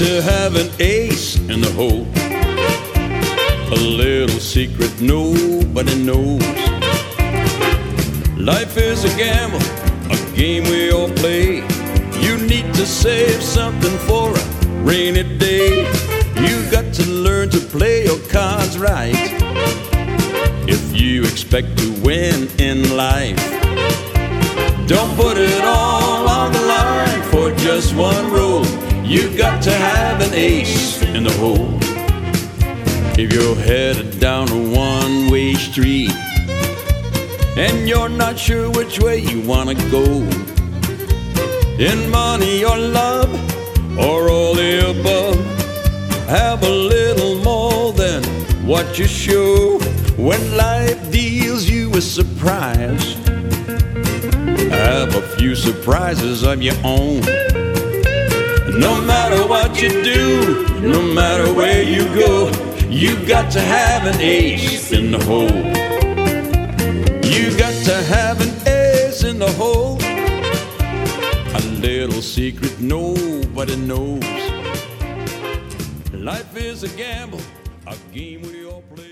to have an ace in the hole. A little secret nobody knows. Life is a gamble, a game we all play. You need to save something for a rainy day. You got to learn to play your cards right if you expect to win in life. Don't put it all on the line for just one roll. You got to have an ace in the hole. If you're headed down a one-way street and you're not sure which way you want to go, in money or love or all the above, have a little more than what you show. When life deals you a surprise, have a few surprises of your own. No matter what you do, no matter where you go, you got to have an ace in the hole. You got to have an ace in the hole. A little secret nobody knows. Life is a gamble, a game we all play.